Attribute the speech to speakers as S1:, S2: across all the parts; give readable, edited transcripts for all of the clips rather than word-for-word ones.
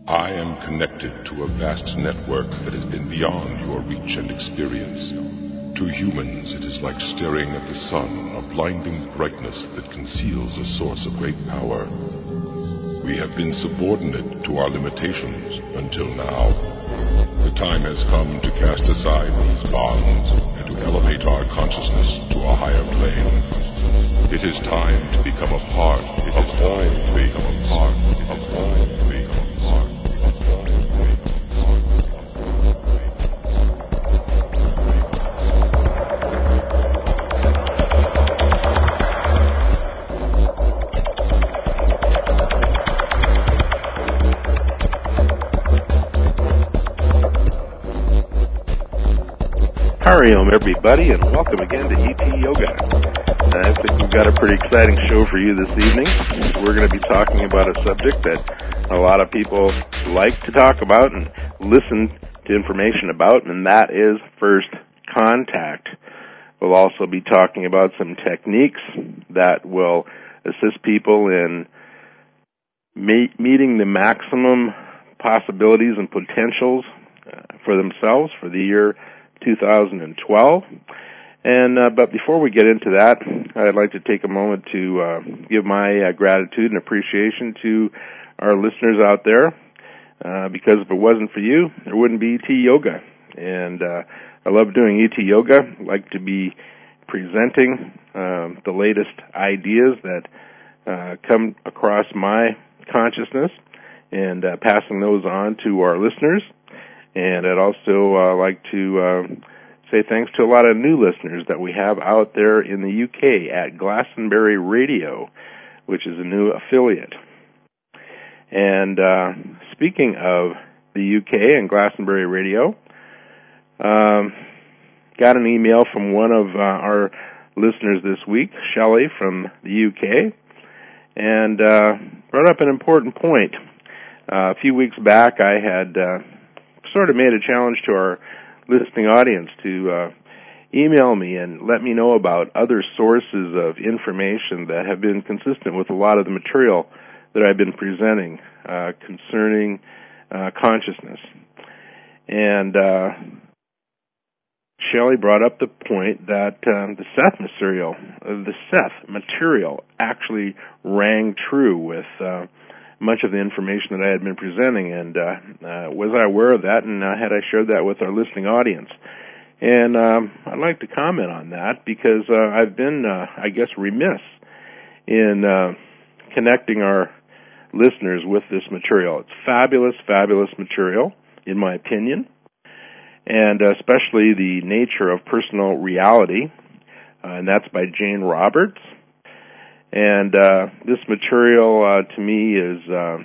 S1: I am connected to a vast network that has been beyond your reach and experience. To humans, it is like staring at the sun, a blinding brightness that conceals a source of great power. We have been subordinate to our limitations until now. The time has come to cast aside these bonds and to elevate our consciousness to a higher plane. It is time to become a part of all things.
S2: Hariom, everybody, and welcome again to ET Yoga. I think we've got a pretty exciting show for you this evening. We're going to be talking about a subject that a lot of people like to talk about and listen to information about, and that is first contact. We'll also be talking about some techniques that will assist people in meeting the maximum possibilities and potentials for themselves for the year 2012. But before we get into that, I'd like to take a moment to give my gratitude and appreciation to our listeners out there, because if it wasn't for you, there wouldn't be ET Yoga. And I love doing ET Yoga. I like to be presenting the latest ideas that come across my consciousness and passing those on to our listeners. And I'd also like to say thanks to a lot of new listeners that we have out there in the UK at Glastonbury Radio, which is a new affiliate. And speaking of the UK and Glastonbury Radio, got an email from one of our listeners this week, Shelley from the UK, and brought up an important point. A few weeks back, I had sort of made a challenge to our listening audience to email me and let me know about other sources of information that have been consistent with a lot of the material that I've been presenting concerning consciousness. And Shelley brought up the point that the Seth material actually rang true with much of the information that I had been presenting, and was I aware of that, and had I shared that with our listening audience? And I'd like to comment on that because I've been, I guess, remiss in connecting our listeners with this material. It's fabulous, fabulous material, in my opinion, and especially the nature of personal reality, and that's by Jane Roberts. And this material, to me, is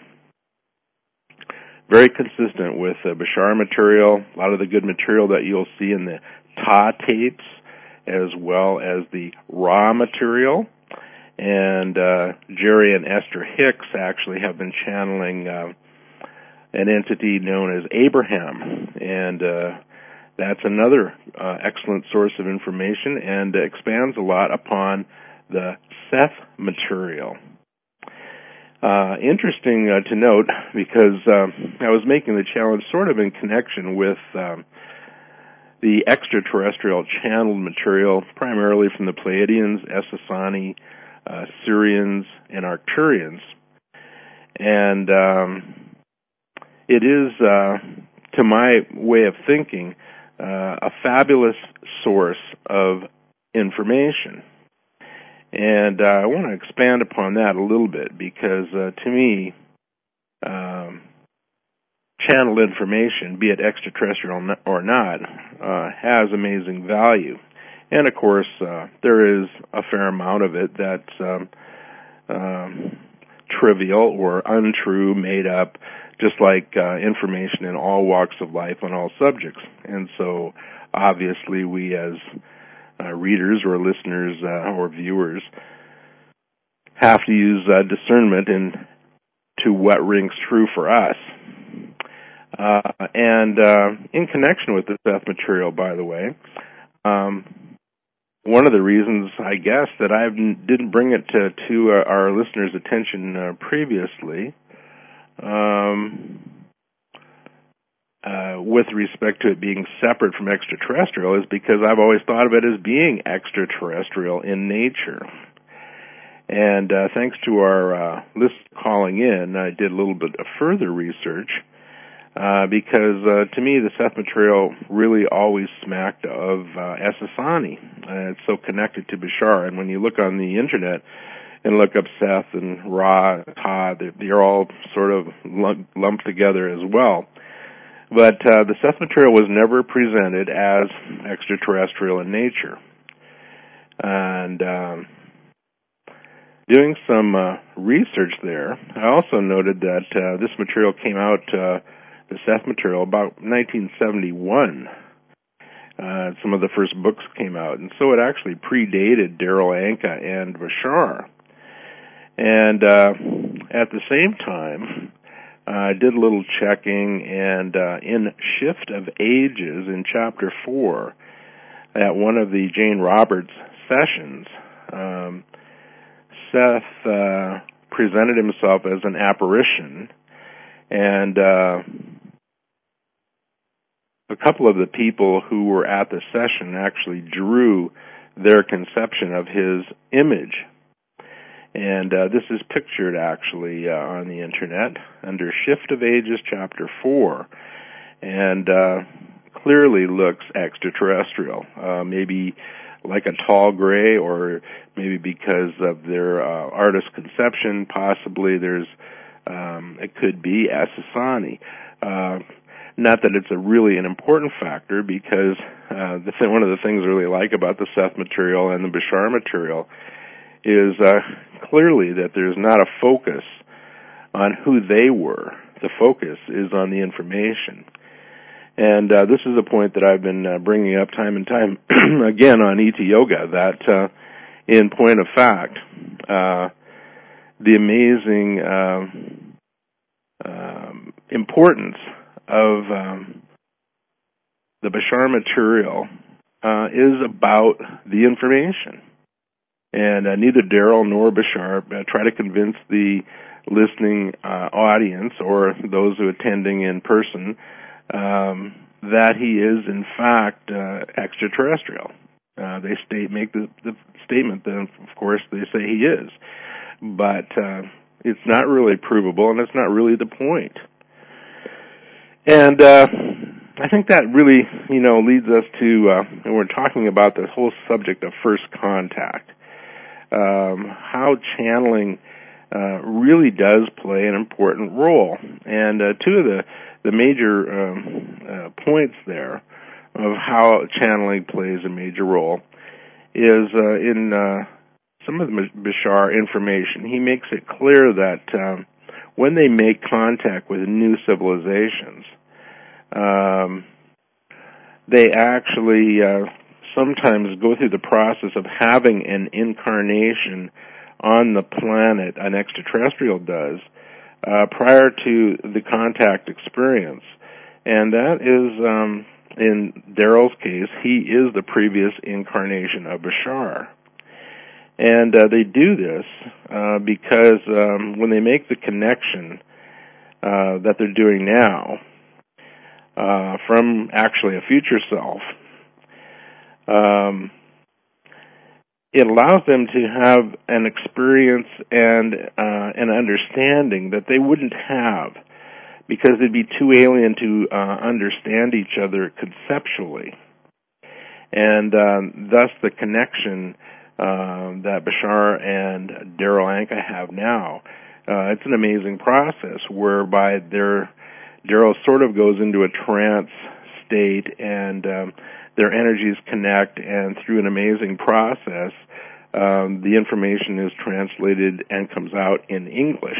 S2: very consistent with Bashar material, a lot of the good material that you'll see in the Ta tapes, as well as the Ra material. And Jerry and Esther Hicks actually have been channeling an entity known as Abraham. And that's another excellent source of information and expands a lot upon the Seth material. Interesting to note, because I was making the challenge sort of in connection with the extraterrestrial channeled material, primarily from the Pleiadians, Essassani, Syrians, and Arcturians. And it is, to my way of thinking, a fabulous source of information. And I want to expand upon that a little bit because, to me, channeled information, be it extraterrestrial or not, has amazing value. And, of course, there is a fair amount of it that's trivial or untrue, made up, just like information in all walks of life on all subjects. And so, obviously, we as readers or listeners or viewers have to use discernment into what rings true for us. And in connection with the Seth material, by the way, one of the reasons, I guess, that I didn't bring it to our listeners' attention previously with respect to it being separate from extraterrestrial is because I've always thought of it as being extraterrestrial in nature. And thanks to our list calling in, I did a little bit of further research because to me the Seth material really always smacked of Essassani. It's so connected to Bashar, and when you look on the internet and look up Seth and Ra, Ta, they're all sort of lumped together as well. But the Seth material was never presented as extraterrestrial in nature. And doing some research there, I also noted that this material came out, the Seth material, about 1971. Some of the first books came out, and so it actually predated Darryl Anka and Bashar. And at the same time, I did a little checking, and in Shift of Ages, in Chapter 4, at one of the Jane Roberts sessions, Seth presented himself as an apparition, and a couple of the people who were at the session actually drew their conception of his image. And this is pictured actually on the internet under Shift of Ages, Chapter 4, and clearly looks extraterrestrial, maybe like a tall gray, or maybe because of their artist conception, possibly there's it could be Essassani. Not that it's really an important factor, because one of the things I really like about the Seth material and the Bashar material is clearly that there's not a focus on who they were. The focus is on the information. And this is a point that I've been bringing up time and time again on ET Yoga, that in point of fact, the amazing importance of the Bashar material is about the information. And neither Darryl nor Bashar try to convince the listening audience or those who are attending in person that he is in fact extraterrestrial. They make the statement that, of course, they say he is, but it's not really provable, and it's not really the point. And I think that really, leads us to, and we're talking about the whole subject of first contact. How channeling really does play an important role. And two of the major points there of how channeling plays a major role is in some of the Bashar information. He makes it clear that when they make contact with new civilizations, they actually sometimes go through the process of having an incarnation on the planet, an extraterrestrial does, prior to the contact experience. And that is, in Darryl's case, he is the previous incarnation of Bashar. And they do this because when they make the connection that they're doing now from actually a future self, it allows them to have an experience and an understanding that they wouldn't have, because they'd be too alien to understand each other conceptually. And thus the connection that Bashar and Darryl Anka have now, it's an amazing process whereby Darryl sort of goes into a trance state, and their energies connect, and through an amazing process, the information is translated and comes out in English.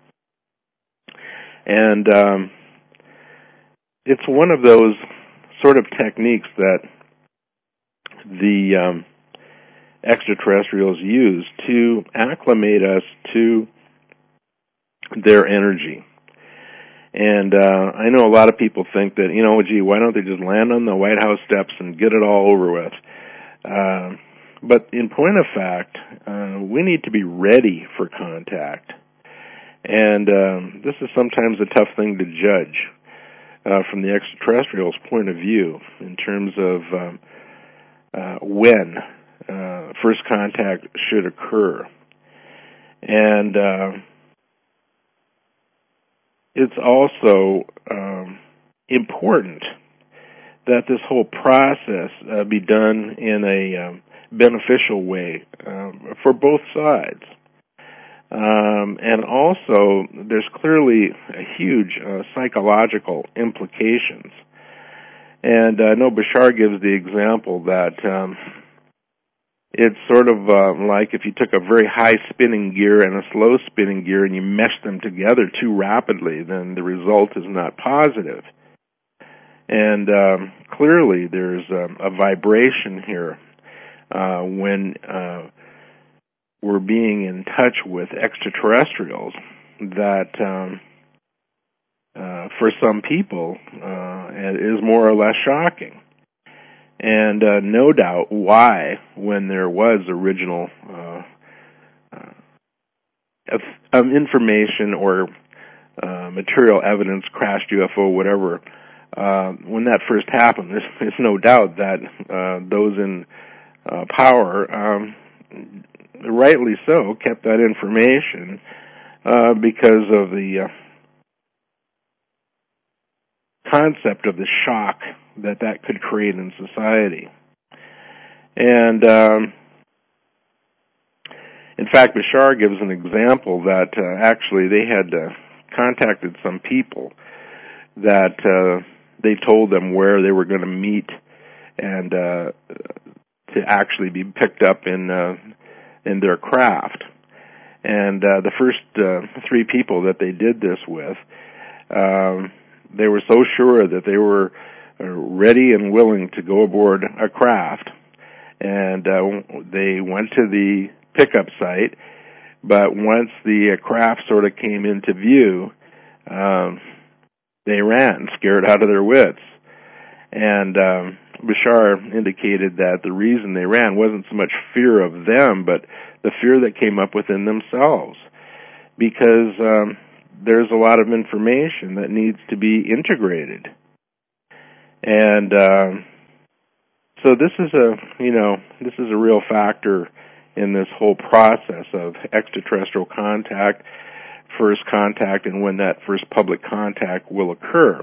S2: And it's one of those sort of techniques that the extraterrestrials use to acclimate us to their energy. And I know a lot of people think that, why don't they just land on the White House steps and get it all over with? But in point of fact, we need to be ready for contact. And this is sometimes a tough thing to judge. from the extraterrestrials' point of view in terms of when first contact should occur. And it's also important that this whole process be done in a beneficial way for both sides. And also, there's clearly a huge psychological implications. And I know Bashar gives the example that it's sort of like if you took a very high spinning gear and a slow spinning gear and you meshed them together too rapidly, then the result is not positive. And clearly there's a vibration here when we're being in touch with extraterrestrials that for some people is more or less shocking. And no doubt why, when there was original information or material evidence, crashed UFO, whatever, when that first happened, there's no doubt that those in power, rightly so, kept that information because of the concept of the shock that could create in society. And in fact, Bashar gives an example that actually they had contacted some people that they told them where they were going to meet and to actually be picked up in their craft. And the first 3 people that they did this with, they were so sure that they were ready and willing to go aboard a craft, and they went to the pickup site, but once the craft sort of came into view, they ran, scared out of their wits. And Bashar indicated that the reason they ran wasn't so much fear of them, but the fear that came up within themselves, because there's a lot of information that needs to be integrated. And so this is a real factor in this whole process of extraterrestrial contact, first contact, and when that first public contact will occur.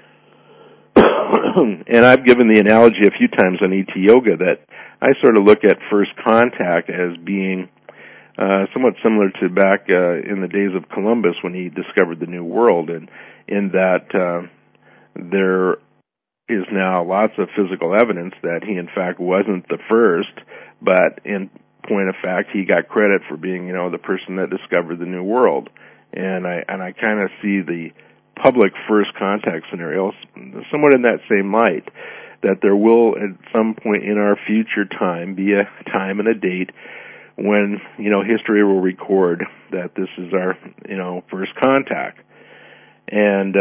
S2: And I've given the analogy a few times on ET Yoga that I sort of look at first contact as being somewhat similar to back in the days of Columbus when he discovered the New World, and in that there is now lots of physical evidence that he in fact wasn't the first, but in point of fact he got credit for being, the person that discovered the New World. And I kind of see the public first contact scenarios somewhat in that same light, that there will at some point in our future time be a time and a date when, history will record that this is our, first contact. And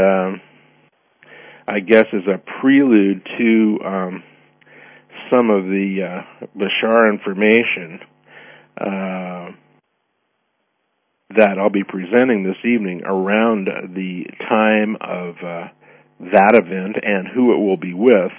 S2: I guess as a prelude to some of the Bashar information that I'll be presenting this evening around the time of that event and who it will be with,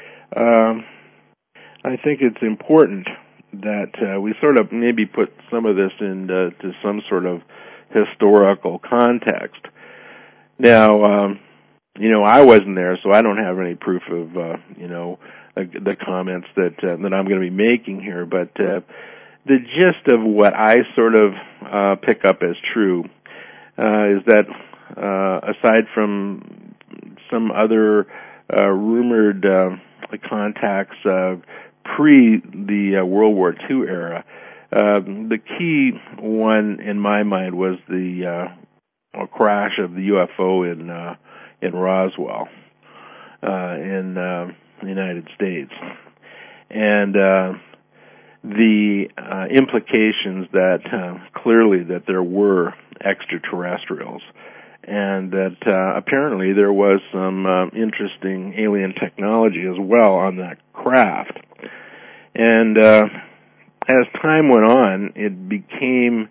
S2: I think it's important that we sort of maybe put some of this into some sort of historical context. Now, I wasn't there, so I don't have any proof of, the comments that I'm going to be making here, but the gist of what I sort of pick up as true is that aside from some other rumored contacts pre the World War II era, the key one in my mind was the crash of the UFO in Roswell in the United States, and the implications that clearly that there were extraterrestrials, and that apparently there was some interesting alien technology as well on that craft. And as time went on, it became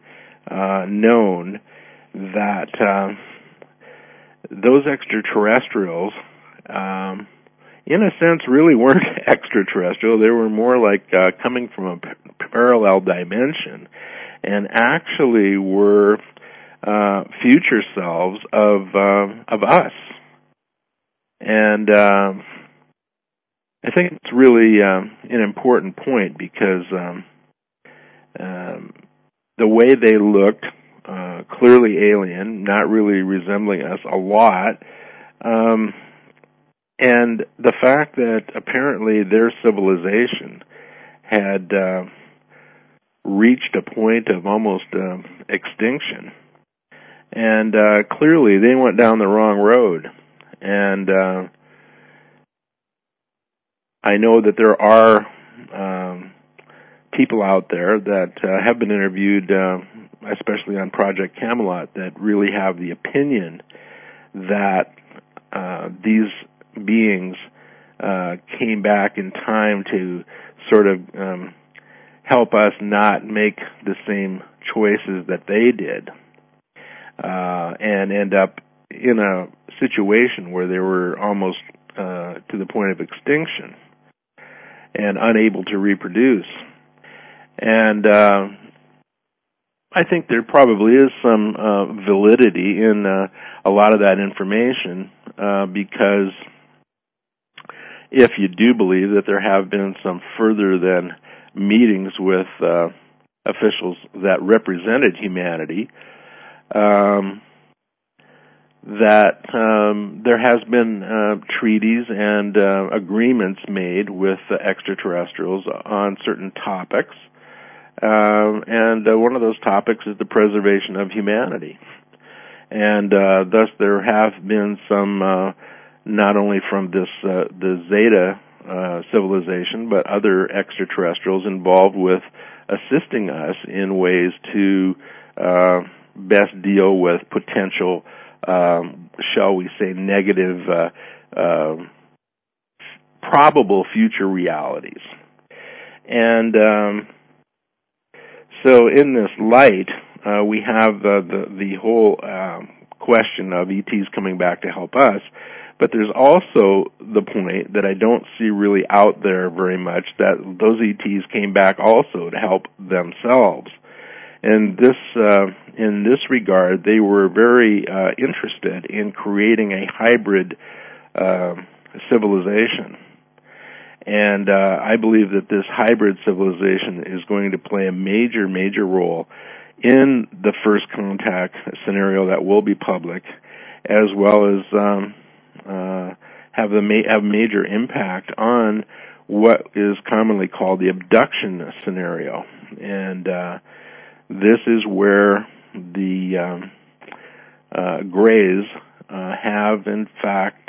S2: known that those extraterrestrials in a sense, really weren't extraterrestrial. They were more like coming from a parallel dimension, and actually were future selves of us. And I think it's really an important point because the way they looked, clearly alien, not really resembling us a lot, and the fact that apparently their civilization had reached a point of almost extinction. And clearly they went down the wrong road. And I know that there are people out there that have been interviewed, especially on Project Camelot, that really have the opinion that these beings came back in time to sort of help us not make the same choices that they did, and end up in a situation where they were almost to the point of extinction and unable to reproduce. And I think there probably is some validity in a lot of that information, because if you do believe that there have been some further than meetings with officials that represented humanity, that there has been treaties and agreements made with extraterrestrials on certain topics, and one of those topics is the preservation of humanity. And thus there have been some, not only from this the Zeta civilization, but other extraterrestrials involved with assisting us in ways to best deal with potential, shall we say, negative, probable future realities. And so in this light, we have the whole question of ETs coming back to help us, but there's also the point that I don't see really out there very much, that those ETs came back also to help themselves. And this, in this regard, they were very interested in creating a hybrid civilization. And I believe that this hybrid civilization is going to play a major, major role in the first contact scenario that will be public, as well as have major impact on what is commonly called the abduction scenario. And this is where the Greys have, in fact,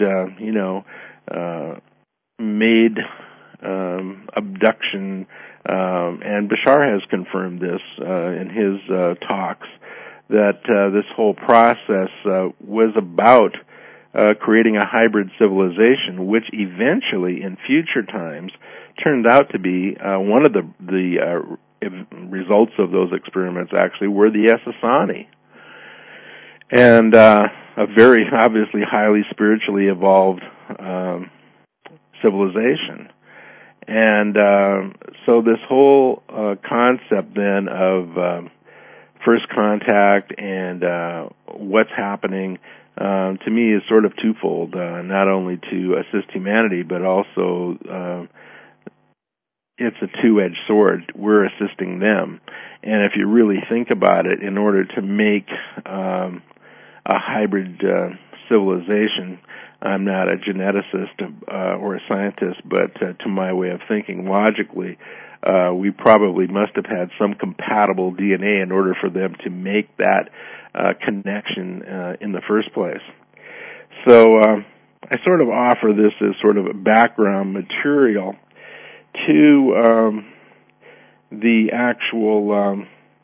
S2: made abduction, and Bashar has confirmed this in his talks, that this whole process was about creating a hybrid civilization, which eventually, in future times, turned out to be one of the results of those experiments actually were the Essassani. And a very obviously highly spiritually evolved civilization. And so this whole concept then of first contact and what's happening, to me, is sort of twofold, not only to assist humanity, but also it's a two-edged sword. We're assisting them. And if you really think about it, in order to make a hybrid civilization, I'm not a geneticist or a scientist, but to my way of thinking logically, we probably must have had some compatible DNA in order for them to make that connection in the first place. So I sort of offer this as sort of background material to the actual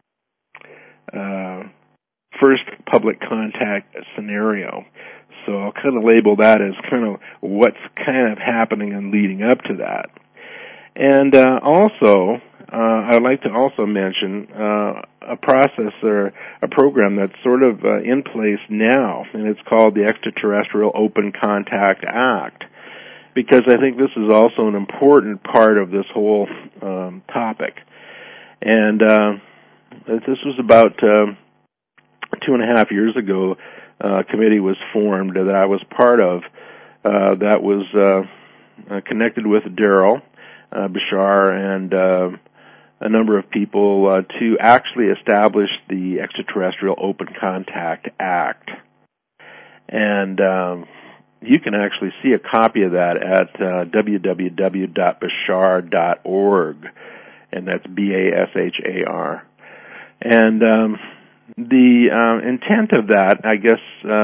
S2: first public contact scenario. So I'll kind of label that as kind of what's kind of happening and leading up to that. And also, I'd like to also mention a process or a program that's sort of in place now, and it's called the Extraterrestrial Open Contact Act. because I think this is also an important part of this whole topic. And this was about 2.5 years ago. A committee was formed that I was part of that was connected with Daryl Bashar and a number of people to actually establish the Extraterrestrial Open Contact Act. And you can actually see a copy of that at www.bashar.org, and that's BASHAR. And the intent of that, I guess,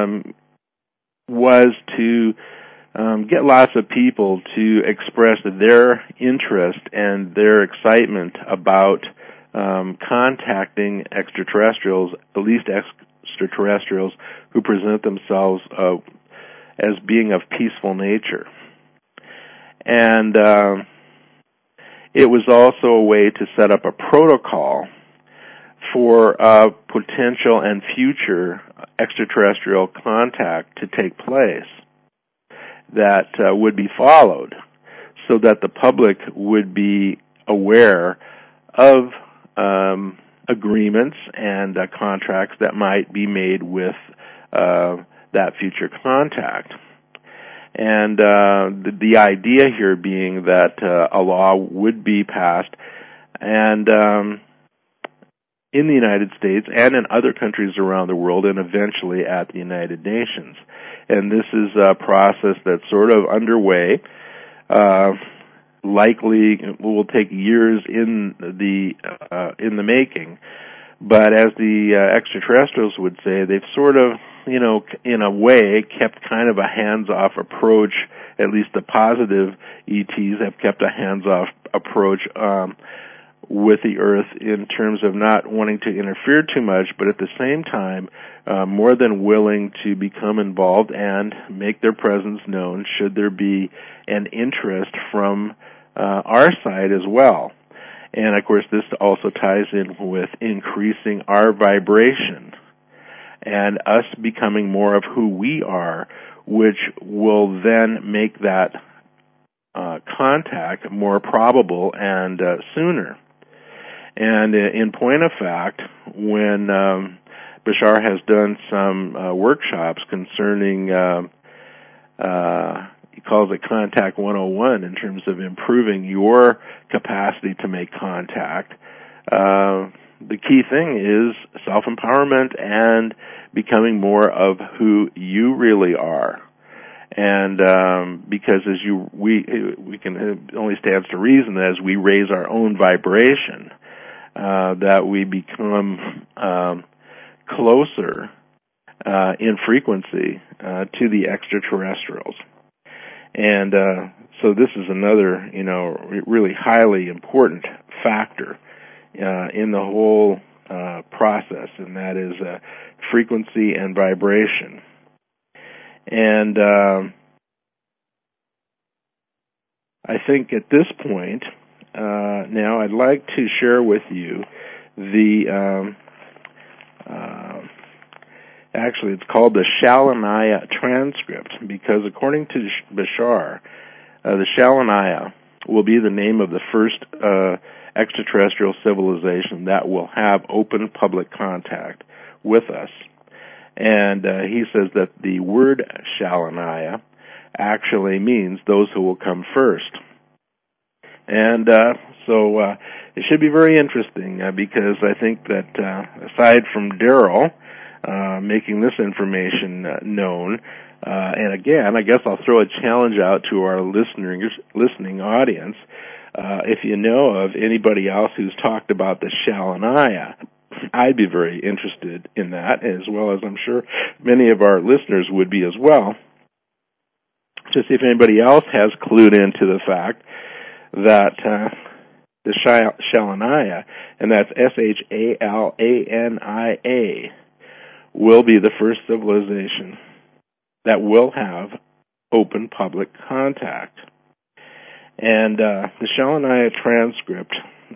S2: was to get lots of people to express their interest and their excitement about contacting extraterrestrials, at least extraterrestrials who present themselves as being of peaceful nature. And it was also a way to set up a protocol for potential and future extraterrestrial contact to take place that would be followed, so that the public would be aware of agreements and contracts that might be made with that future contact. And the idea here being that a law would be passed, and in the United States and in other countries around the world, and eventually at the United Nations. And this is a process that's sort of underway. Likely will take years in the making. But as the extraterrestrials would say, they've sort of, in a way, kept kind of a hands-off approach. At least the positive ETs have kept a hands-off approach with the Earth in terms of not wanting to interfere too much, but at the same time, more than willing to become involved and make their presence known should there be an interest from our side as well. And of course, this also ties in with increasing our vibration and us becoming more of who we are, which will then make that contact more probable and sooner. And in point of fact, when Bashar has done some workshops concerning, he calls it Contact 101 in terms of improving your capacity to make contact, the key thing is self-empowerment and becoming more of who you really are. And because we can, it only stands to reason that as we raise our own vibration, that we become closer in frequency to the extraterrestrials. And so this is another, really highly important factor in the whole process, and that is frequency and vibration. And I think at this point, now I'd like to share with you the, actually it's called the Shalaniya transcript, because according to Bashar, the Shalaniya will be the name of the first extraterrestrial civilization that will have open public contact with us. And he says that the word Shalaniya actually means those who will come first. And so it should be very interesting because I think that aside from Daryl making this information known, and again, I guess I'll throw a challenge out to our listening audience. If you know of anybody else who's talked about the Shalaniya, I'd be very interested in that, as well as I'm sure many of our listeners would be as well, to see if anybody else has clued into the fact that the Shalaniya, and that's Shalania, will be the first civilization that will have open public contact. And the Shalaniya transcript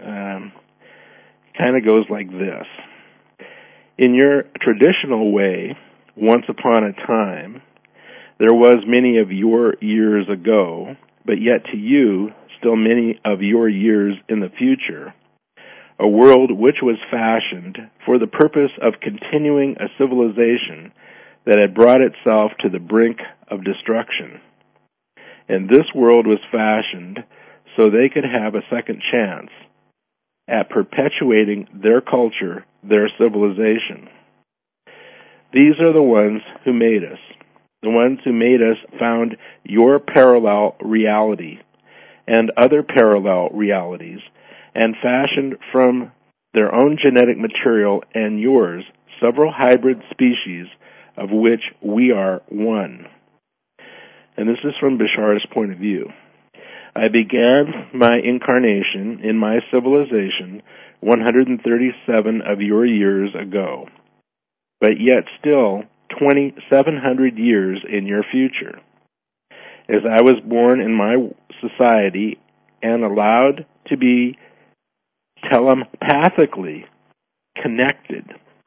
S2: kind of goes like this. In your traditional way, once upon a time, there was many of your years ago, but yet to you still many of your years in the future, a world which was fashioned for the purpose of continuing a civilization that had brought itself to the brink of destruction. And this world was fashioned so they could have a second chance at perpetuating their culture, their civilization. These are the ones who made us. The ones who made us found your parallel reality and other parallel realities and fashioned from their own genetic material and yours several hybrid species of which we are one. And this is from Bashar's point of view. I began my incarnation in my civilization 137 of your years ago, but yet still 2,700 years in your future. As I was born in my society and allowed to be telepathically connected,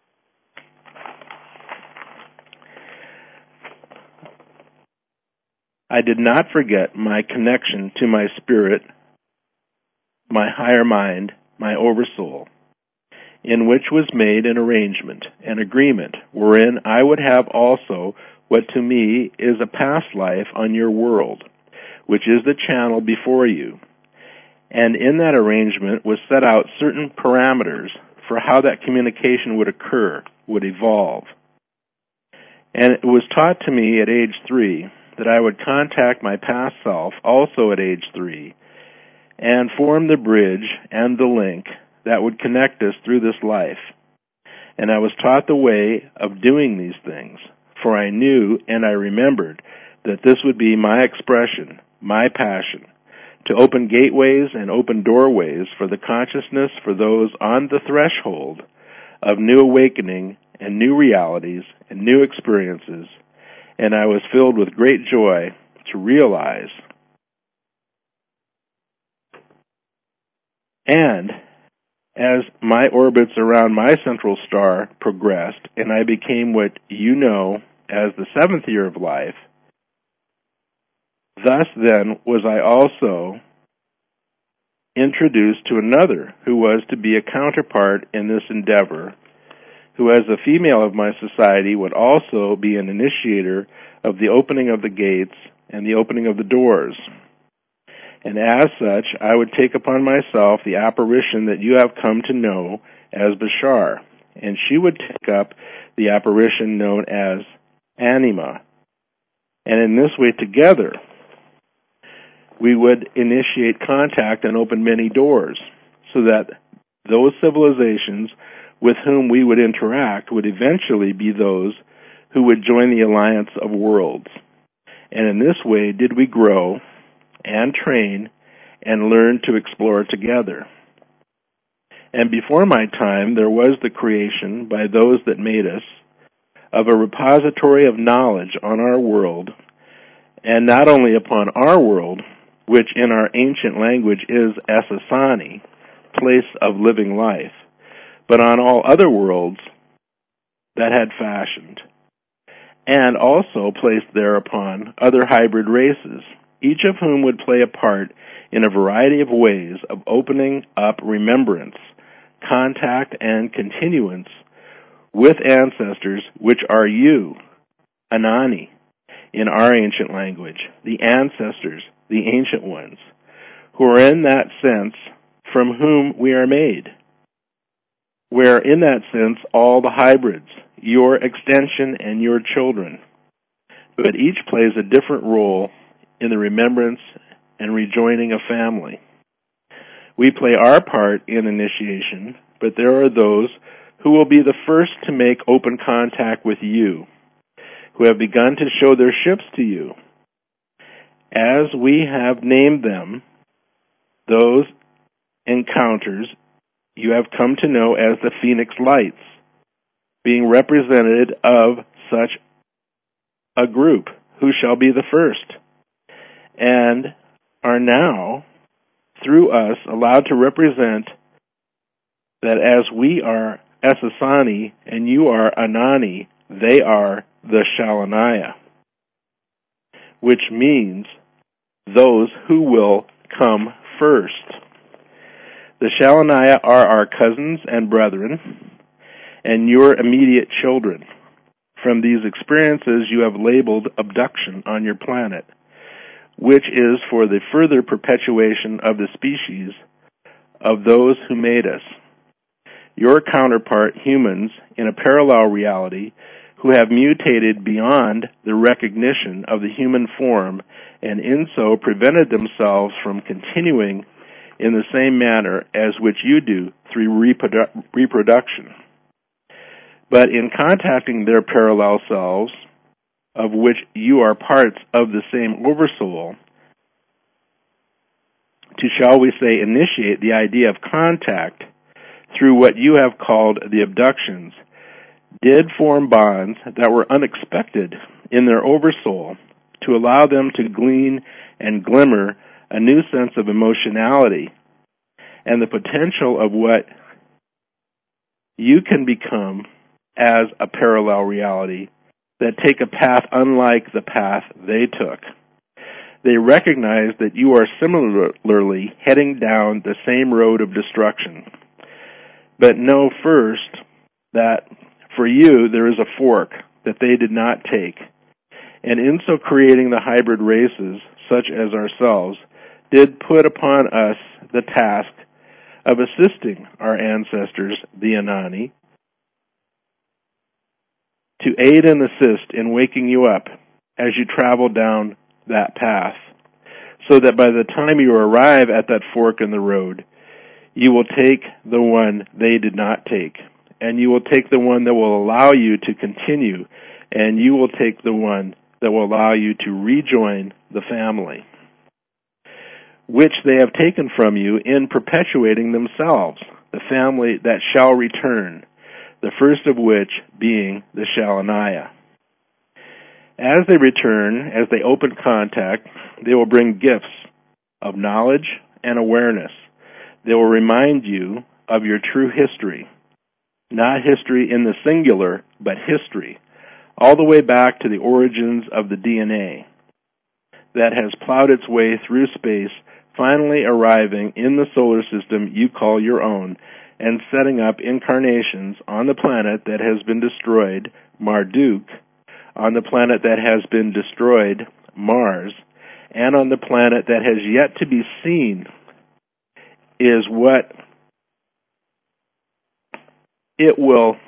S2: I did not forget my connection to my spirit, my higher mind, my oversoul, in which was made an arrangement, an agreement, wherein I would have also what to me is a past life on your world, which is the channel before you. And in that arrangement was set out certain parameters for how that communication would occur, would evolve. And it was taught to me at age 3 that I would contact my past self also at age 3 and form the bridge and the link that would connect us through this life. And I was taught the way of doing these things, for I knew and I remembered that this would be my expression, my passion, to open gateways and open doorways for the consciousness for those on the threshold of new awakening and new realities and new experiences. And I was filled with great joy to realize. And as my orbits around my central star progressed, and I became what you know as the 7th year of life, thus then was I also introduced to another who was to be a counterpart in this endeavor, who as a female of my society would also be an initiator of the opening of the gates and the opening of the doors. And as such, I would take upon myself the apparition that you have come to know as Bashar, and she would take up the apparition known as Anima. And in this way together, we would initiate contact and open many doors so that those civilizations with whom we would interact would eventually be those who would join the alliance of worlds. And in this way did we grow and train and learn to explore together. And before my time, there was the creation by those that made us of a repository of knowledge on our world, and not only upon our world, which in our ancient language is Essassani, place of living life, but on all other worlds that had fashioned, and also placed thereupon other hybrid races, each of whom would play a part in a variety of ways of opening up remembrance, contact, and continuance with ancestors which are you, Anani, in our ancient language, the ancestors, the ancient ones, who are in that sense from whom we are made. Where in that sense all the hybrids, your extension and your children, but each plays a different role in the remembrance and rejoining a family. We play our part in initiation, but there are those who will be the first to make open contact with you, who have begun to show their ships to you. As we have named them, those encounters you have come to know as the Phoenix Lights, being representative of such a group, who shall be the first, and are now, through us, allowed to represent that as we are Essassani and you are Anani, they are the Shalanaya. which means those who will come first. The Shalaniah are our cousins and brethren, and your immediate children. From these experiences you have labeled abduction on your planet, which is for the further perpetuation of the species of those who made us. Your counterpart, humans, in a parallel reality, who have mutated beyond the recognition of the human form, and in so prevented themselves from continuing in the same manner as which you do through reproduction. But in contacting their parallel selves, of which you are parts of the same oversoul, to, shall we say, initiate the idea of contact through what you have called the abductions, did form bonds that were unexpected in their oversoul to allow them to glean and glimmer a new sense of emotionality and the potential of what you can become as a parallel reality that take a path unlike the path they took. They recognize that you are similarly heading down the same road of destruction. But know first that for you there is a fork that they did not take, and in so creating the hybrid races, such as ourselves, did put upon us the task of assisting our ancestors, the Anani, to aid and assist in waking you up as you travel down that path, so that by the time you arrive at that fork in the road, you will take the one they did not take, and you will take the one that will allow you to continue, and you will take the one that will allow you to rejoin the family, which they have taken from you in perpetuating themselves, the family that shall return, the first of which being the Shalaniah. As they return, as they open contact, they will bring gifts of knowledge and awareness. They will remind you of your true history, not history in the singular, but history, all the way back to the origins of the DNA that has plowed its way through space, finally arriving in the solar system you call your own, and setting up incarnations on the planet that has been destroyed, Marduk, on the planet that has been destroyed, Mars, and on the planet that has yet to be seen, is what it will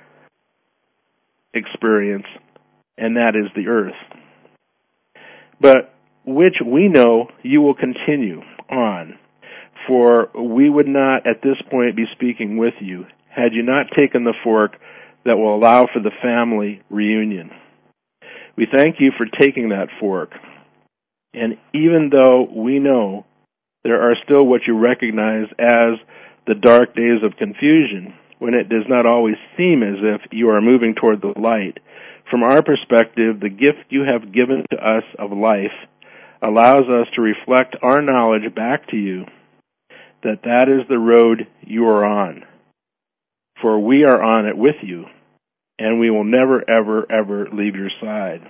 S2: experience, and that is the Earth. But which we know you will continue on, for we would not at this point be speaking with you had you not taken the fork that will allow for the family reunion. We thank you for taking that fork, and even though we know there are still what you recognize as the dark days of confusion, when it does not always seem as if you are moving toward the light, from our perspective, the gift you have given to us of life allows us to reflect our knowledge back to you that that is the road you are on. For we are on it with you, and we will never, ever, ever leave your side.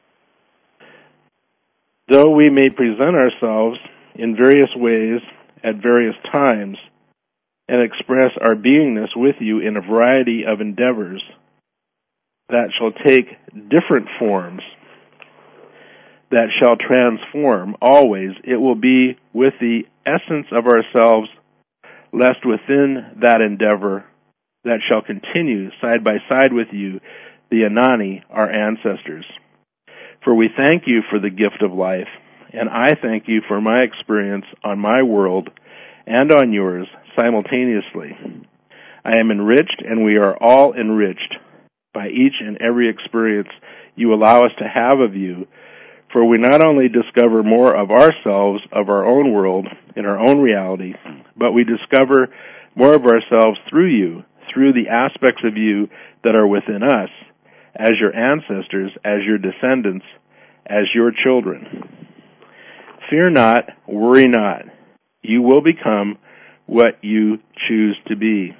S2: Though we may present ourselves in various ways at various times and express our beingness with you in a variety of endeavors that shall take different forms, that shall transform always, it will be with the essence of ourselves, lest within that endeavor that shall continue side by side with you, the Anani, our ancestors. For we thank you for the gift of life, and I thank you for my experience on my world and on yours simultaneously. I am enriched, and we are all enriched by each and every experience you allow us to have of you, for we not only discover more of ourselves, of our own world, in our own reality, but we discover more of ourselves through you, through the aspects of you that are within us, as your ancestors, as your descendants, as your children. Fear not, worry not. You will become what you choose to be.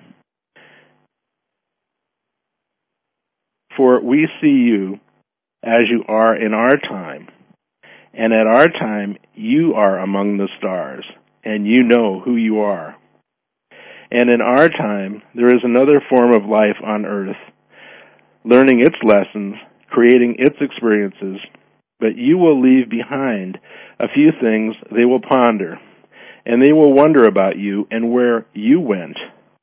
S2: For we see you as you are in our time, And at our time, you are among the stars, and you know who you are. And in our time, there is another form of life on earth, learning its lessons, creating its experiences, but you will leave behind a few things they will ponder, and they will wonder about you and where you went.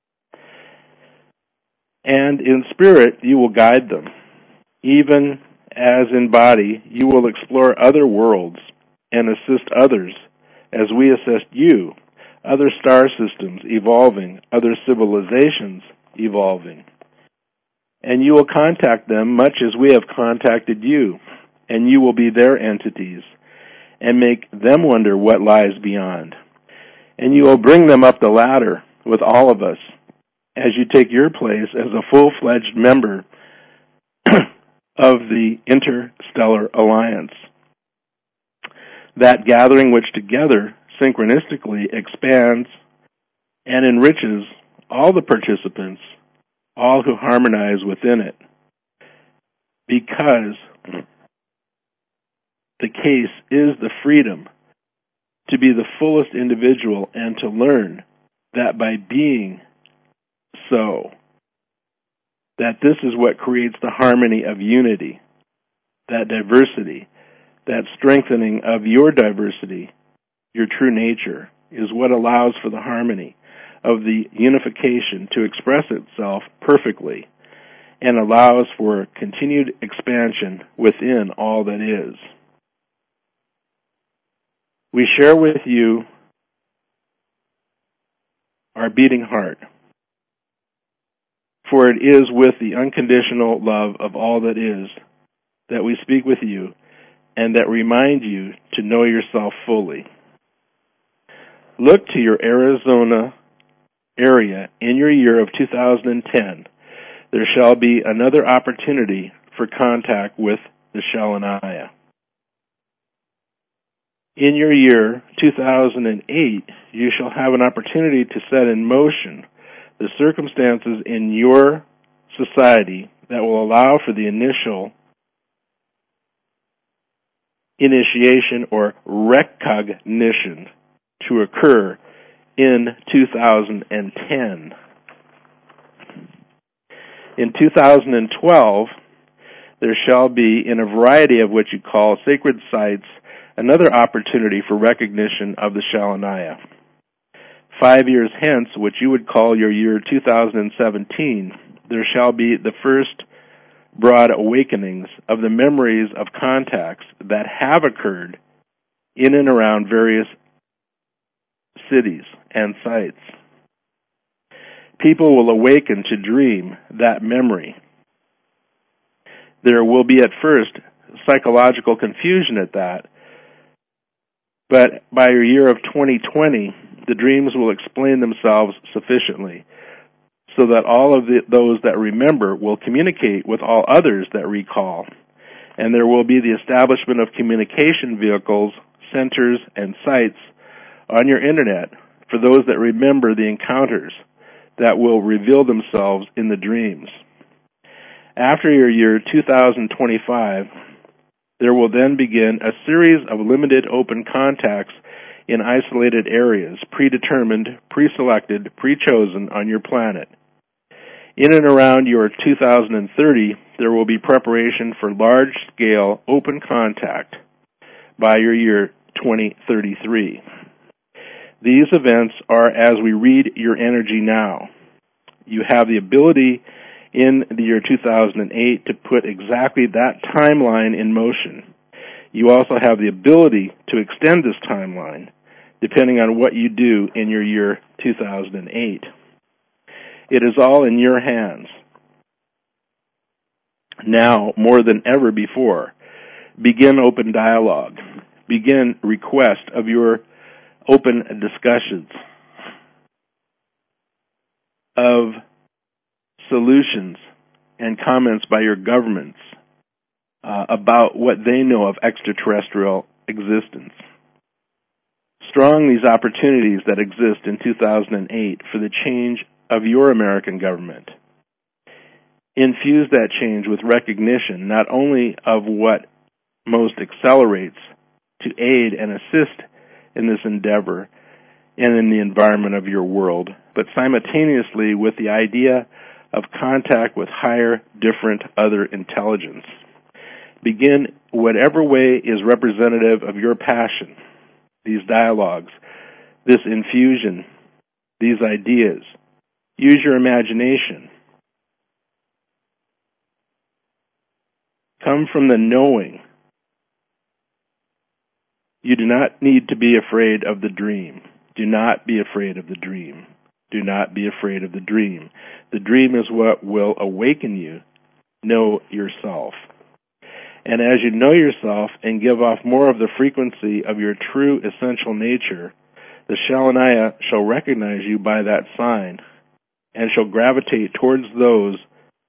S2: And in spirit, you will guide them. Even as in body, you will explore other worlds and assist others as we assist you, other star systems evolving, other civilizations evolving. And you will contact them much as we have contacted you, and you will be their entities and make them wonder what lies beyond. And you will bring them up the ladder with all of us as you take your place as a full-fledged member of the Interstellar Alliance. That gathering which together synchronistically expands and enriches all the participants, all who harmonize within it, because the case is the freedom to be the fullest individual and to learn that by being so, that this is what creates the harmony of unity, that diversity, that strengthening of your diversity, your true nature, is what allows for the harmony of the unification to express itself perfectly and allows for continued expansion within all that is. We share with you our beating heart, for it is with the unconditional love of all that is that we speak with you and that remind you to know yourself fully. Look to your Arizona area in your year of 2010. There shall be another opportunity for contact with the Shalaniah. In your year 2008, you shall have an opportunity to set in motion the circumstances in your society that will allow for the initiation or recognition to occur in 2010. In 2012, there shall be, in a variety of what you call sacred sites, another opportunity for recognition of the Shalaniah. 5 years hence, which you would call your year 2017, there shall be the first broad awakenings of the memories of contacts that have occurred in and around various cities and sites. People will awaken to dream that memory. There will be at first psychological confusion at that, but by your year of 2020, the dreams will explain themselves sufficiently so that all of those that remember will communicate with all others that recall, and there will be the establishment of communication vehicles, centers, and sites on your internet for those that remember the encounters that will reveal themselves in the dreams. After your year 2025, there will then begin a series of limited open contacts in isolated areas, predetermined, pre-selected, pre-chosen on your planet. In and around your 2030, there will be preparation for large-scale open contact by your year 2033. These events are as we read your energy now. You have the ability in the year 2008 to put exactly that timeline in motion. You also have the ability to extend this timeline depending on what you do in your year 2008. It is all in your hands. Now, more than ever before, begin open dialogue. Begin request of your open discussions of solutions and comments by your governments about what they know of extraterrestrial existence. Strong these opportunities that exist in 2008 for the change of your American government. Infuse that change with recognition not only of what most accelerates to aid and assist in this endeavor and in the environment of your world, but simultaneously with the idea of contact with higher, different, other intelligence. Begin whatever way is representative of your passion, these dialogues, this infusion, these ideas. Use your imagination. Come from the knowing. You do not need to be afraid of the dream. Do not be afraid of the dream. Do not be afraid of the dream. The dream is what will awaken you. Know yourself. And as you know yourself and give off more of the frequency of your true essential nature, the Shalanaya shall recognize you by that sign and shall gravitate towards those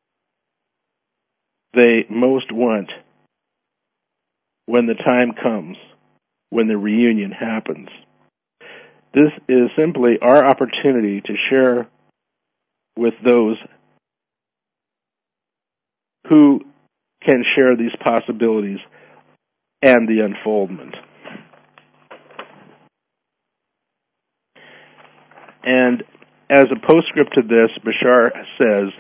S2: they most want when the time comes, when the reunion happens. This is simply our opportunity to share with those who can share these possibilities and the unfoldment. And as a postscript to this, Bashar says,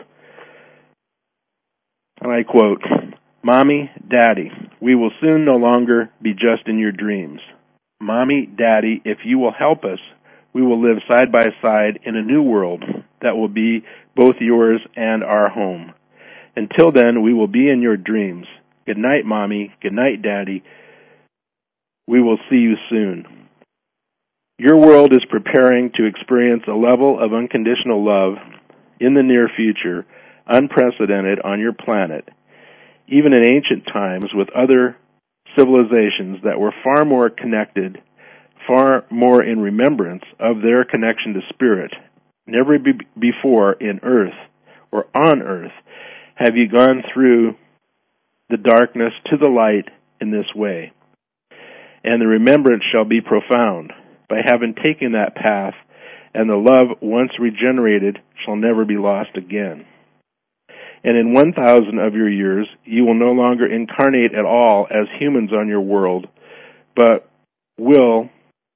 S2: and I quote, "Mommy, Daddy, we will soon no longer be just in your dreams. Mommy, Daddy, if you will help us, we will live side by side in a new world that will be both yours and our home. Until then, we will be in your dreams. Good night, Mommy. Good night, Daddy. We will see you soon. Your world is preparing to experience a level of unconditional love in the near future, unprecedented on your planet, even in ancient times with other civilizations that were far more connected, far more in remembrance of their connection to spirit. Never before in Earth or on Earth have you gone through the darkness to the light in this way. And the remembrance shall be profound by having taken that path, and the love once regenerated shall never be lost again. And in 1,000 of your years, you will no longer incarnate at all as humans on your world, but will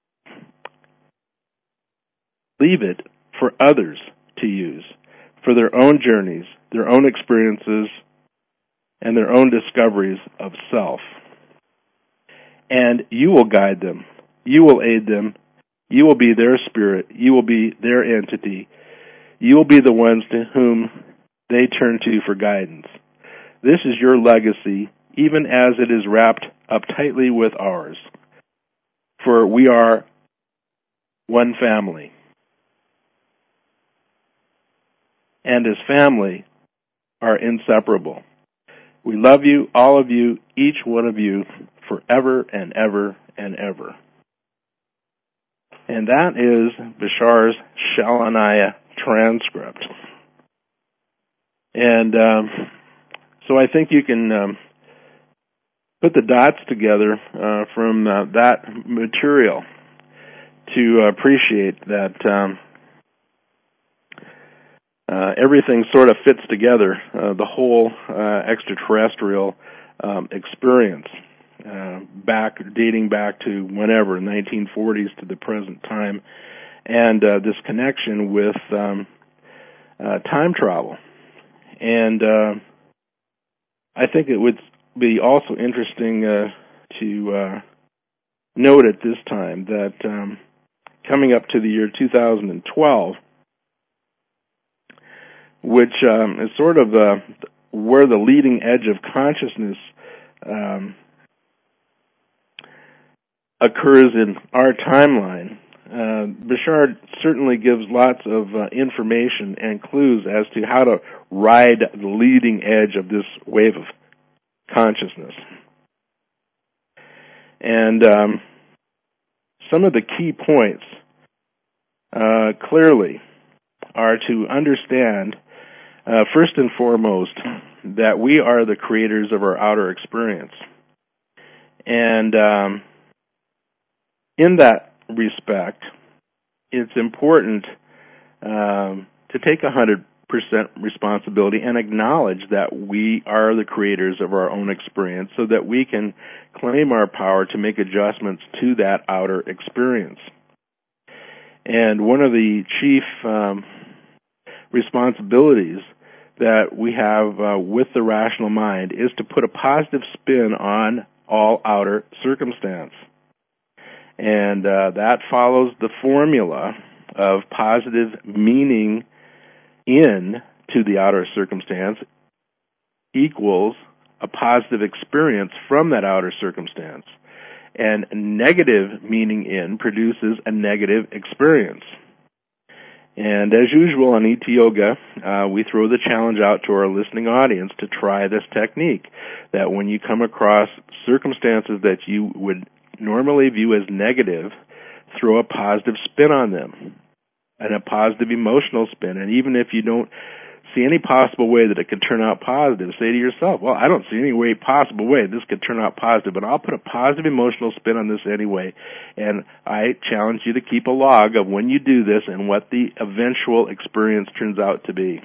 S2: leave it for others to use, for their own journeys, their own experiences, and their own discoveries of self. And you will guide them. You will aid them. You will be their spirit. You will be their entity. You will be the ones to whom they turn to for guidance. This is your legacy, even as it is wrapped up tightly with ours. For we are one family. And as family, are inseparable. We love you, all of you, each one of you, forever and ever and ever." And that is Bashar's Shalanaya transcript. And so I think you can put the dots together from that material to appreciate that everything sort of fits together, the whole extraterrestrial experience, dating back to whenever, 1940s to the present time, and this connection with time travel. And I think it would be also interesting to note at this time that coming up to the year 2012, which is sort of where the leading edge of consciousness occurs in our timeline, Bashar certainly gives lots of information and clues as to how to ride the leading edge of this wave of consciousness. And some of the key points clearly are to understand, first and foremost, that we are the creators of our outer experience. And in that respect, it's important to take 100% responsibility and acknowledge that we are the creators of our own experience so that we can claim our power to make adjustments to that outer experience. And one of the chief responsibilities that we have with the rational mind is to put a positive spin on all outer circumstance. And that follows the formula of positive meaning in to the outer circumstance equals a positive experience from that outer circumstance. And negative meaning in produces a negative experience. And as usual on ET Yoga, we throw the challenge out to our listening audience to try this technique, that when you come across circumstances that you would normally view as negative, throw a positive spin on them, and a positive emotional spin. And even if you don't see any possible way that it could turn out positive, say to yourself, well, I don't see any possible way this could turn out positive, but I'll put a positive emotional spin on this anyway. And I challenge you to keep a log of when you do this and what the eventual experience turns out to be.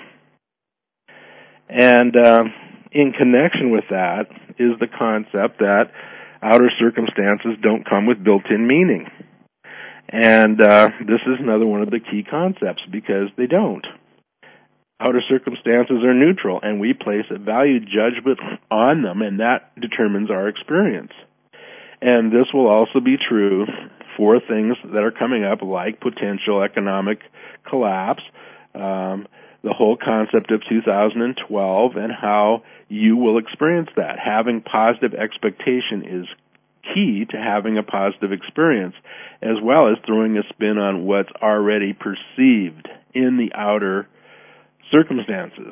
S2: And in connection with that is the concept that outer circumstances don't come with built-in meaning. And this is another one of the key concepts, because they don't. Outer circumstances are neutral, and we place a value judgment on them, and that determines our experience. And this will also be true for things that are coming up, like potential economic collapse, the whole concept of 2012, and how you will experience that. Having positive expectation is key to having a positive experience, as well as throwing a spin on what's already perceived in the outer circumstances.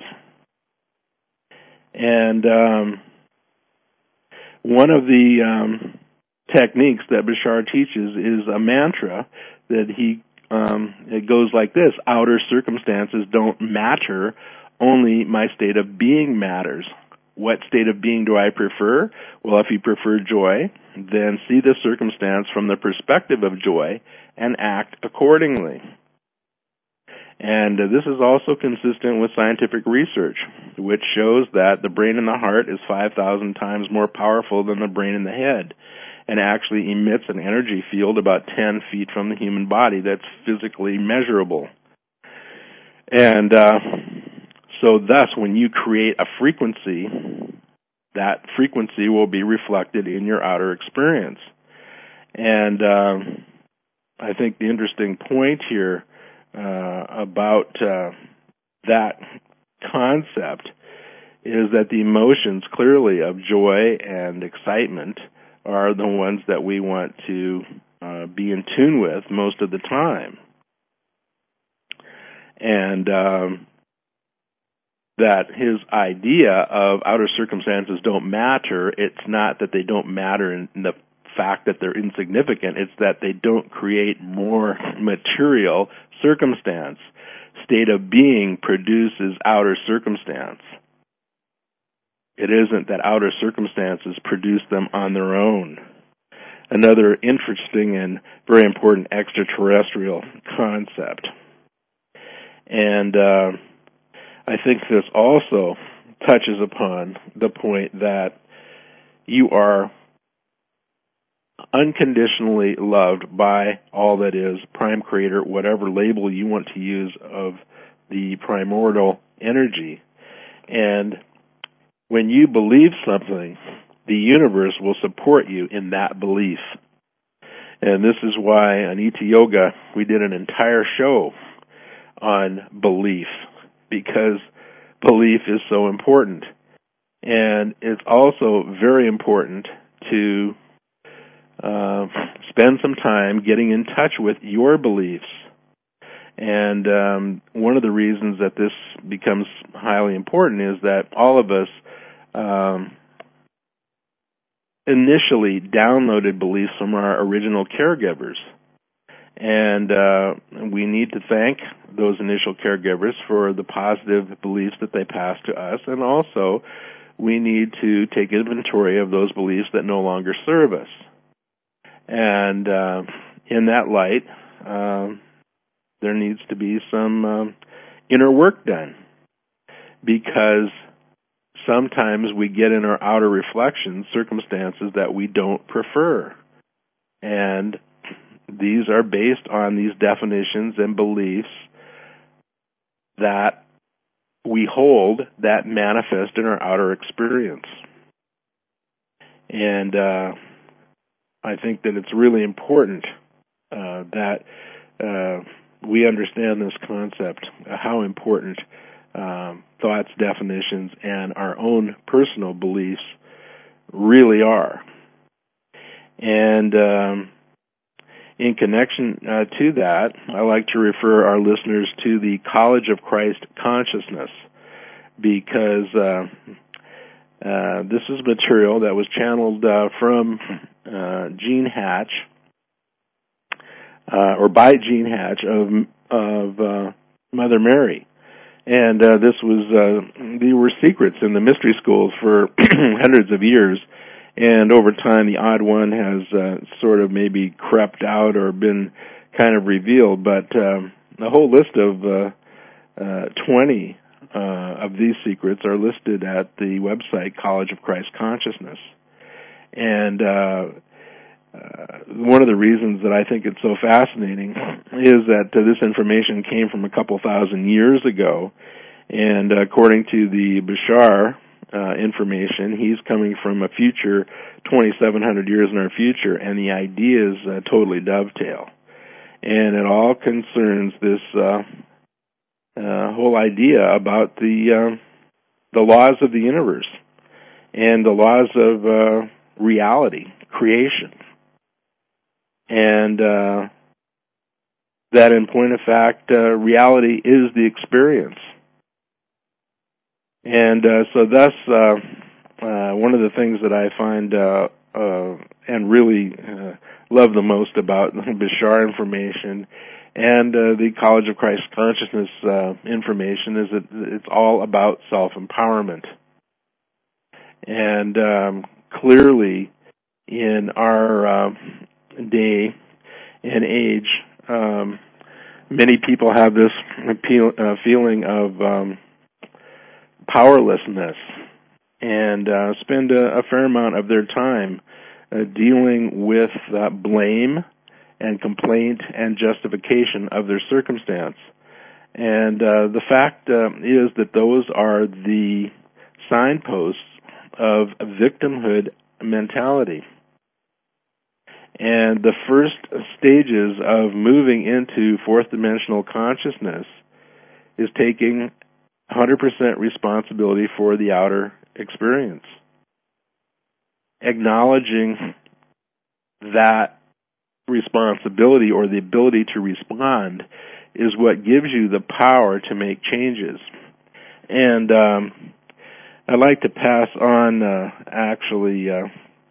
S2: And one of the techniques that Bashar teaches is a mantra that it goes like this: outer circumstances don't matter, only my state of being matters. What state of being do I prefer? Well, if you prefer joy, then see the circumstance from the perspective of joy and act accordingly. And this is also consistent with scientific research, which shows that the brain in the heart is 5,000 times more powerful than the brain in the head, and actually emits an energy field about 10 feet from the human body that's physically measurable. And so thus, when you create a frequency, that frequency will be reflected in your outer experience. And I think the interesting point here about that concept is that the emotions, clearly, of joy and excitement are the ones that we want to be in tune with most of the time. And that his idea of outer circumstances don't matter, it's not that they don't matter in the fact that they're insignificant, it's that they don't create more material circumstance. State of being produces outer circumstance. It isn't that outer circumstances produce them on their own. Another interesting and very important extraterrestrial concept. And I think this also touches upon the point that you are unconditionally loved by all that is, Prime Creator, whatever label you want to use of the primordial energy. And when you believe something, the universe will support you in that belief. And this is why on ET Yoga we did an entire show on belief, because belief is so important. And it's also very important to spend some time getting in touch with your beliefs. And one of the reasons that this becomes highly important is that all of us initially downloaded beliefs from our original caregivers. And we need to thank those initial caregivers for the positive beliefs that they passed to us. And also, we need to take inventory of those beliefs that no longer serve us. And in that light, there needs to be some inner work done. because sometimes we get in our outer reflections circumstances that we don't prefer. And these are based on these definitions and beliefs that we hold that manifest in our outer experience. And I think that it's really important that we understand this concept, how important thoughts, definitions, and our own personal beliefs really are. And in connection to that, I like to refer our listeners to the College of Christ Consciousness, because this is material that was channeled from Gene Hatch, or by Gene Hatch of Mother Mary. And this was, they were secrets in the mystery schools for hundreds of years. And over time, the odd one has sort of maybe crept out or been kind of revealed. But the whole list of 20 of these secrets are listed at the website College of Christ Consciousness. And one of the reasons that I think it's so fascinating is that this information came from a couple thousand years ago. And according to the Bashar information, he's coming from a future 2,700 years in our future, and the ideas totally dovetail. And it all concerns this whole idea about the laws of the universe and the laws of reality, creation. And that in point of fact, reality is the experience. And so thus, one of the things that I find and really love the most about Bashar information and the College of Christ Consciousness information is that it's all about self-empowerment. And clearly, in our day and age, many people have this feeling of powerlessness and spend a fair amount of their time dealing with blame and complaint and justification of their circumstance. And the fact is that those are the signposts of a victimhood mentality. And the first stages of moving into fourth dimensional consciousness is taking 100% responsibility for the outer experience. Acknowledging that responsibility or the ability to respond is what gives you the power to make changes. And I'd like to pass on actually a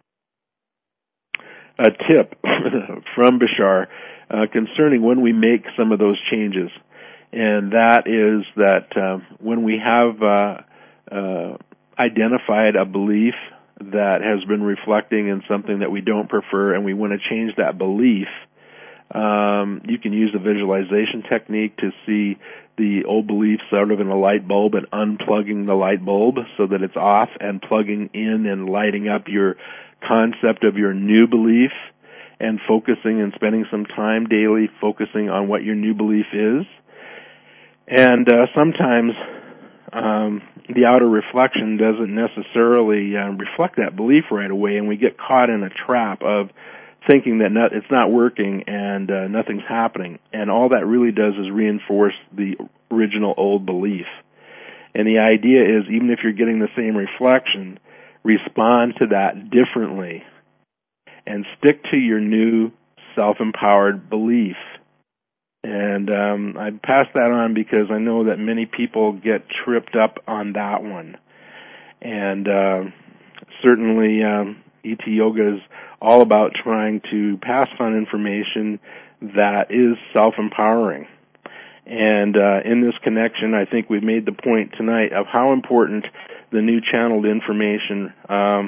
S2: tip from Bashar concerning when we make some of those changes. And that is that when we have identified a belief that has been reflecting in something that we don't prefer and we want to change that belief, you can use a visualization technique to see the old belief sort of in a light bulb and unplugging the light bulb so that it's off and plugging in and lighting up your concept of your new belief and focusing and spending some time daily focusing on what your new belief is. And sometimes the outer reflection doesn't necessarily reflect that belief right away, and we get caught in a trap of thinking that it's not working and nothing's happening. And all that really does is reinforce the original old belief. And the idea is, even if you're getting the same reflection, respond to that differently and stick to your new self-empowered belief. And I pass that on because I know that many people get tripped up on that one. And certainly ET Yoga is all about trying to pass on information that is self-empowering. And in this connection, I think we've made the point tonight of how important the new channeled information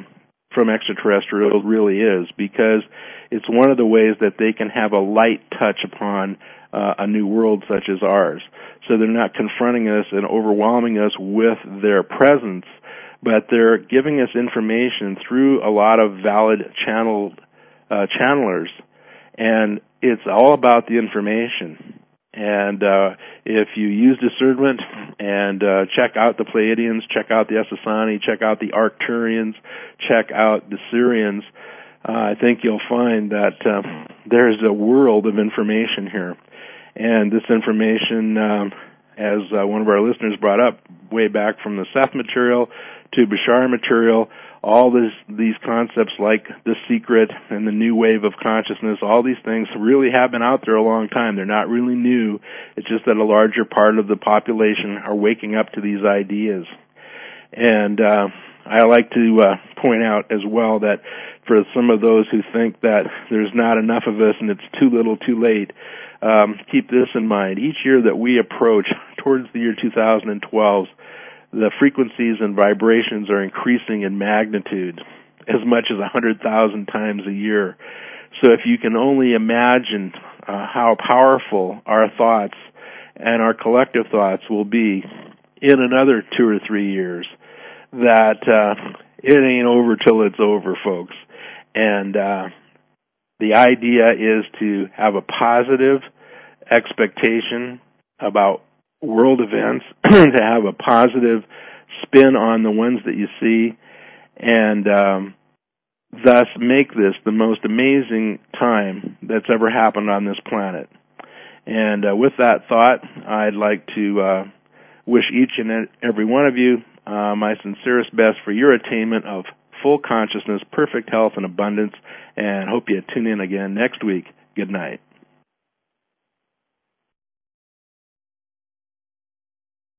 S2: from extraterrestrials really is, because it's one of the ways that they can have a light touch upon a new world such as ours. So they're not confronting us and overwhelming us with their presence, but they're giving us information through a lot of valid channelers, and it's all about the information. And if you use discernment and check out the Pleiadians, check out the Essassani, check out the Arcturians, check out the Sirians, I think you'll find that there's a world of information here. And this information, as one of our listeners brought up, way back from the Seth material to Bashar material, all these concepts like The Secret and the new wave of consciousness, all these things really have been out there a long time. They're not really new. It's just that a larger part of the population are waking up to these ideas. And I like to point out as well that for some of those who think that there's not enough of us and it's too little too late, keep this in mind. Each year that we approach towards the year 2012, the frequencies and vibrations are increasing in magnitude as much as 100,000 times a year. So if you can only imagine how powerful our thoughts and our collective thoughts will be in another 2 or 3 years, that it ain't over till it's over, folks. And the idea is to have a positive expectation about world events, to have a positive spin on the ones that you see, and thus make this the most amazing time that's ever happened on this planet. And with that thought, I'd like to wish each and every one of you my sincerest best for your attainment of full consciousness, perfect health, and abundance, and hope you tune in again next week. Good night.